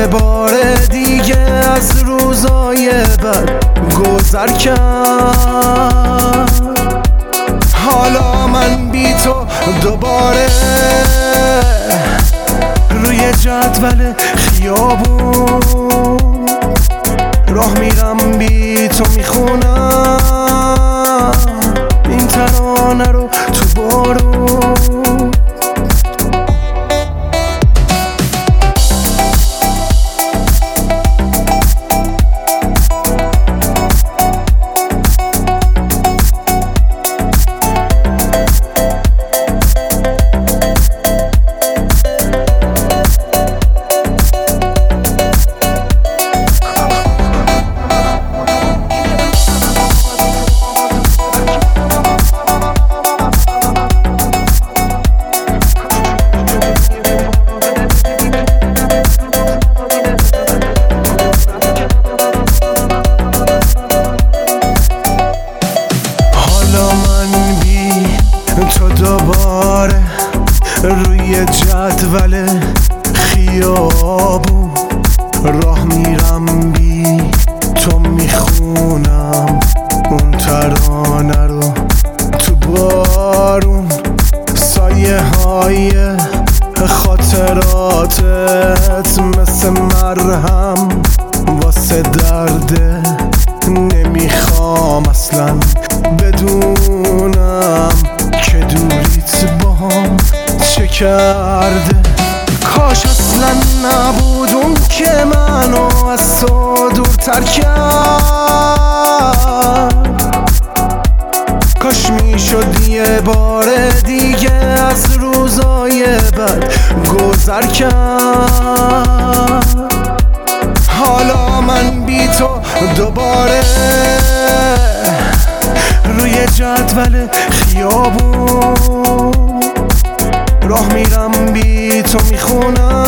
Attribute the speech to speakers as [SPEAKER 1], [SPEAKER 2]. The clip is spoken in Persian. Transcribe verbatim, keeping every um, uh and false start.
[SPEAKER 1] بار دیگه از روزای بد گذر کرد. حالا من بی تو دوباره روی جدول خیابون راه میرم، بی تو میخونم این ترانه رو تو بارون. تو دوباره روی جدول خیابون راه میرم، بی تو میخونم اون ترانه رو تو بارون. سایه های خاطراتت مثل مرهم واسه درده، نمیخوام اصلا بدونم که دوریت با هم چه کرده. کاش اصلا نبود اون که منو از تو دورتر کرد. کاش میشد یه بار دیگه از روزای بد گذر کرد. حالا من بی تو دوباره روی جدول خیابون راه میرم، بی تو میخونم